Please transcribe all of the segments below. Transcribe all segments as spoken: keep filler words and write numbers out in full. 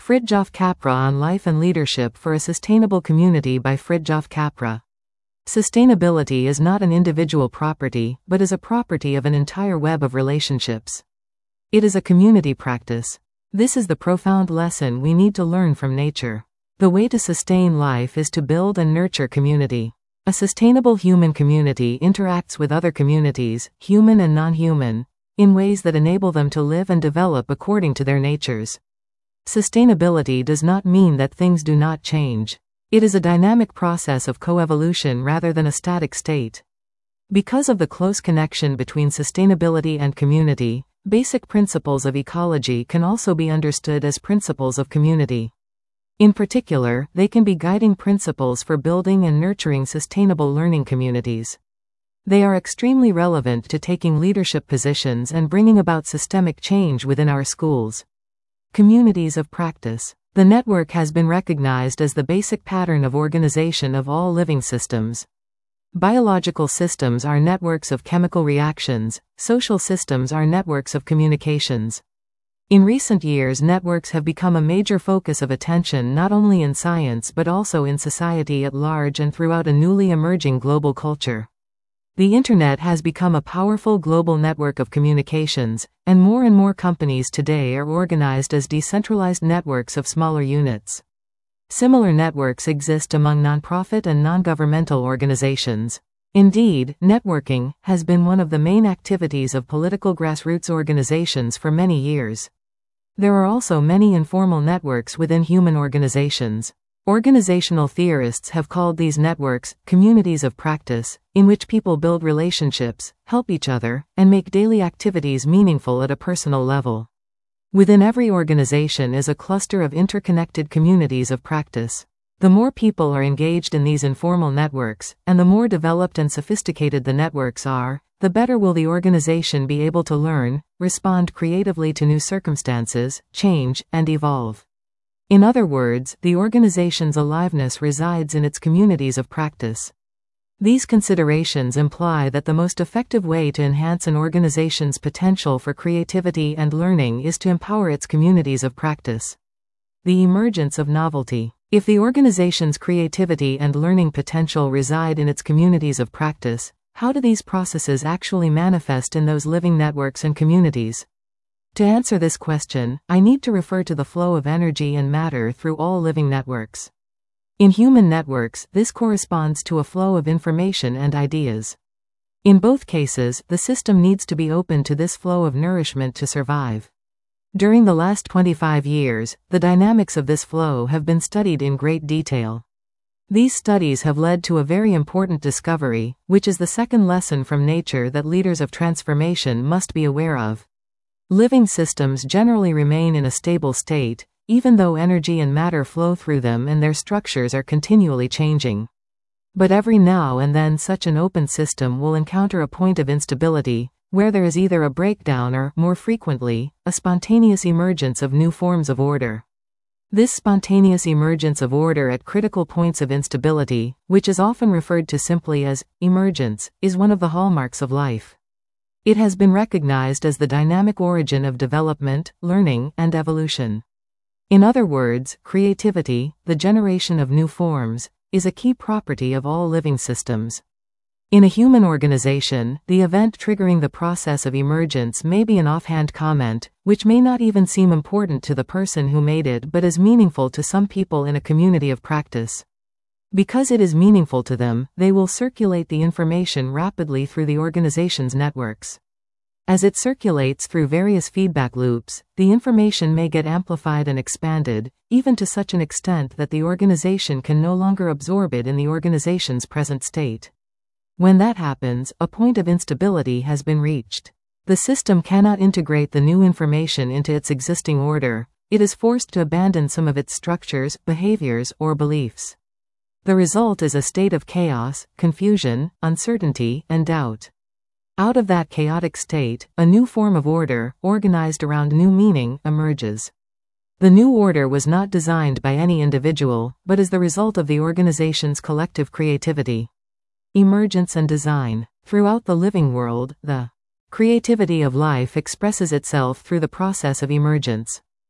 Fritjof Capra on Life and Leadership for a Sustainable Community by Fritjof Capra. Sustainability is not an individual property, but is a property of an entire web of relationships. It is a community practice. This is the profound lesson we need to learn from nature. The way to sustain life is to build and nurture community. A sustainable human community interacts with other communities, human and non-human, in ways that enable them to live and develop according to their natures. Sustainability does not mean that things do not change. It is a dynamic process of coevolution rather than a static state. Because of the close connection between sustainability and community, basic principles of ecology can also be understood as principles of community. In particular, they can be guiding principles for building and nurturing sustainable learning communities. They are extremely relevant to taking leadership positions and bringing about systemic change within our schools. Communities of practice. The network has been recognized as the basic pattern of organization of all living systems. Biological systems are networks of chemical reactions, social systems are networks of communications. In recent years, networks have become a major focus of attention not only in science but also in society at large and throughout a newly emerging global culture. The Internet has become a powerful global network of communications, and more and more companies today are organized as decentralized networks of smaller units. Similar networks exist among nonprofit and non-governmental organizations. Indeed, networking has been one of the main activities of political grassroots organizations for many years. There are also many informal networks within human organizations. Organizational theorists have called these networks communities of practice, in which people build relationships, help each other, and make daily activities meaningful at a personal level. Within every organization is a cluster of interconnected communities of practice. The more people are engaged in these informal networks, and the more developed and sophisticated the networks are, the better will the organization be able to learn, respond creatively to new circumstances, change, and evolve. In other words, the organization's aliveness resides in its communities of practice. These considerations imply that the most effective way to enhance an organization's potential for creativity and learning is to empower its communities of practice. The emergence of novelty. If the organization's creativity and learning potential reside in its communities of practice, how do these processes actually manifest in those living networks and communities? To answer this question, I need to refer to the flow of energy and matter through all living networks. In human networks, this corresponds to a flow of information and ideas. In both cases, the system needs to be open to this flow of nourishment to survive. During the last twenty-five years, the dynamics of this flow have been studied in great detail. These studies have led to a very important discovery, which is the second lesson from nature that leaders of transformation must be aware of. Living systems generally remain in a stable state, even though energy and matter flow through them and their structures are continually changing. But every now and then such an open system will encounter a point of instability, where there is either a breakdown or, more frequently, a spontaneous emergence of new forms of order. This spontaneous emergence of order at critical points of instability, which is often referred to simply as emergence, is one of the hallmarks of life. It has been recognized as the dynamic origin of development, learning, and evolution. In other words, creativity, the generation of new forms, is a key property of all living systems. In a human organization, the event triggering the process of emergence may be an offhand comment, which may not even seem important to the person who made it but is meaningful to some people in a community of practice. Because it is meaningful to them, they will circulate the information rapidly through the organization's networks. As it circulates through various feedback loops, the information may get amplified and expanded, even to such an extent that the organization can no longer absorb it in the organization's present state. When that happens, a point of instability has been reached. The system cannot integrate the new information into its existing order. It is forced to abandon some of its structures, behaviors, or beliefs. The result is a state of chaos, confusion, uncertainty, and doubt. Out of that chaotic state, a new form of order, organized around new meaning, emerges. The new order was not designed by any individual, but is the result of the organization's collective creativity. Emergence and design. Throughout the living world, the creativity of life expresses itself through the process of emergence.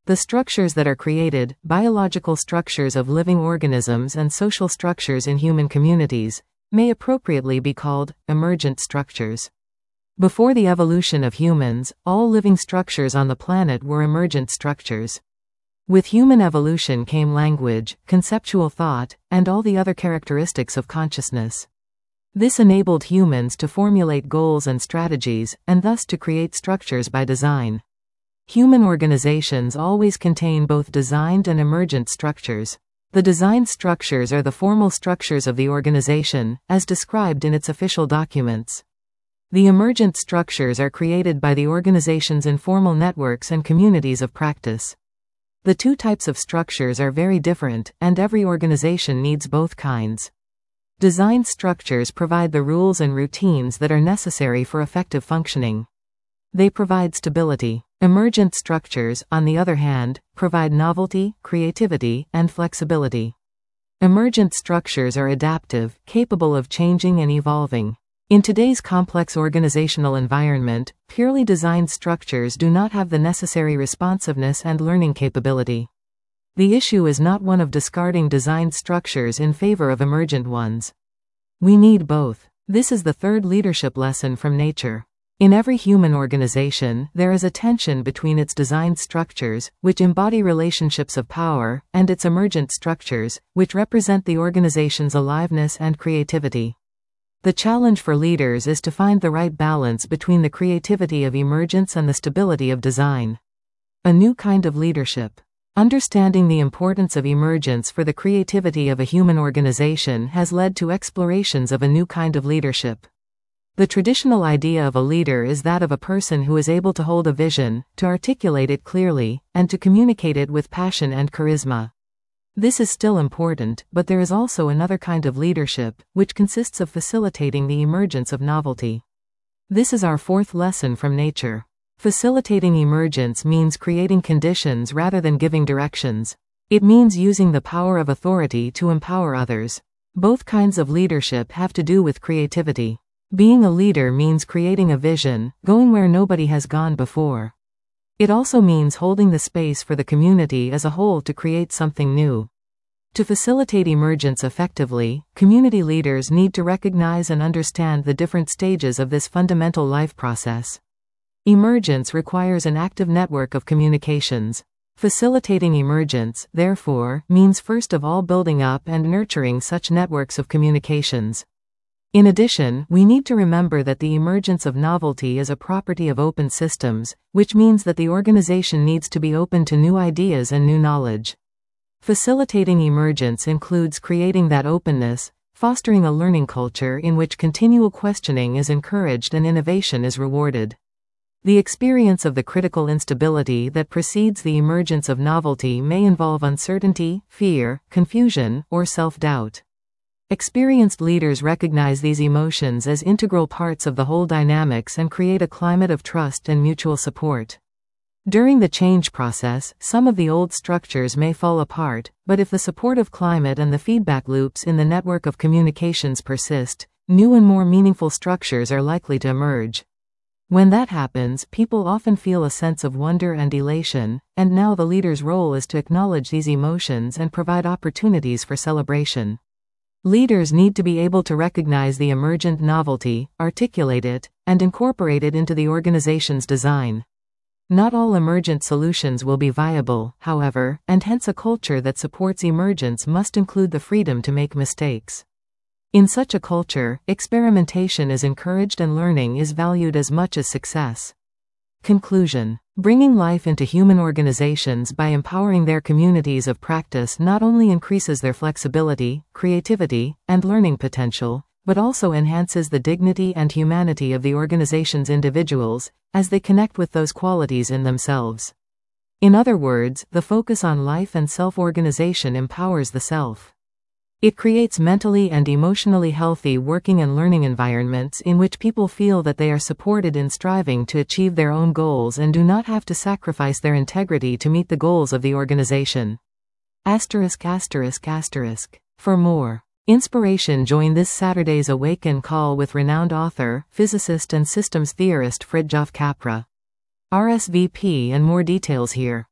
The structures that are created, biological structures of living organisms and social structures in human communities, may appropriately be called emergent structures. Before the evolution of humans, all living structures on the planet were emergent structures. With human evolution came language, conceptual thought, and all the other characteristics of consciousness. This enabled humans to formulate goals and strategies, and thus to create structures by design. Human organizations always contain both designed and emergent structures. The designed structures are the formal structures of the organization, as described in its official documents. The emergent structures are created by the organization's informal networks and communities of practice. The two types of structures are very different, and every organization needs both kinds. Designed structures provide the rules and routines that are necessary for effective functioning. They provide stability. Emergent structures, on the other hand, provide novelty, creativity, and flexibility. Emergent structures are adaptive, capable of changing and evolving. In today's complex organizational environment, purely designed structures do not have the necessary responsiveness and learning capability. The issue is not one of discarding designed structures in favor of emergent ones. We need both. This is the third leadership lesson from nature. In every human organization, there is a tension between its designed structures, which embody relationships of power, and its emergent structures, which represent the organization's aliveness and creativity. The challenge for leaders is to find the right balance between the creativity of emergence and the stability of design. A new kind of leadership. Understanding the importance of emergence for the creativity of a human organization has led to explorations of a new kind of leadership. The traditional idea of a leader is that of a person who is able to hold a vision, to articulate it clearly, and to communicate it with passion and charisma. This is still important, but there is also another kind of leadership, which consists of facilitating the emergence of novelty. This is our fourth lesson from nature. Facilitating emergence means creating conditions rather than giving directions. It means using the power of authority to empower others. Both kinds of leadership have to do with creativity. Being a leader means creating a vision, going where nobody has gone before. It also means holding the space for the community as a whole to create something new. To facilitate emergence effectively, community leaders need to recognize and understand the different stages of this fundamental life process. Emergence requires an active network of communications. Facilitating emergence, therefore, means first of all building up and nurturing such networks of communications. In addition, we need to remember that the emergence of novelty is a property of open systems, which means that the organization needs to be open to new ideas and new knowledge. Facilitating emergence includes creating that openness, fostering a learning culture in which continual questioning is encouraged and innovation is rewarded. The experience of the critical instability that precedes the emergence of novelty may involve uncertainty, fear, confusion, or self-doubt. Experienced leaders recognize these emotions as integral parts of the whole dynamics and create a climate of trust and mutual support. During the change process, some of the old structures may fall apart, but if the supportive climate and the feedback loops in the network of communications persist, new and more meaningful structures are likely to emerge. When that happens, people often feel a sense of wonder and elation, and now the leader's role is to acknowledge these emotions and provide opportunities for celebration. Leaders need to be able to recognize the emergent novelty, articulate it, and incorporate it into the organization's design. Not all emergent solutions will be viable, however, and hence a culture that supports emergence must include the freedom to make mistakes. In such a culture, experimentation is encouraged and learning is valued as much as success. Conclusion. Bringing life into human organizations by empowering their communities of practice not only increases their flexibility, creativity, and learning potential, but also enhances the dignity and humanity of the organization's individuals, as they connect with those qualities in themselves. In other words, the focus on life and self-organization empowers the self. It creates mentally and emotionally healthy working and learning environments in which people feel that they are supported in striving to achieve their own goals and do not have to sacrifice their integrity to meet the goals of the organization. Asterisk asterisk asterisk. For more inspiration, join this Saturday's Awaken call with renowned author, physicist and systems theorist Fritjof Capra. R S V P and more details here.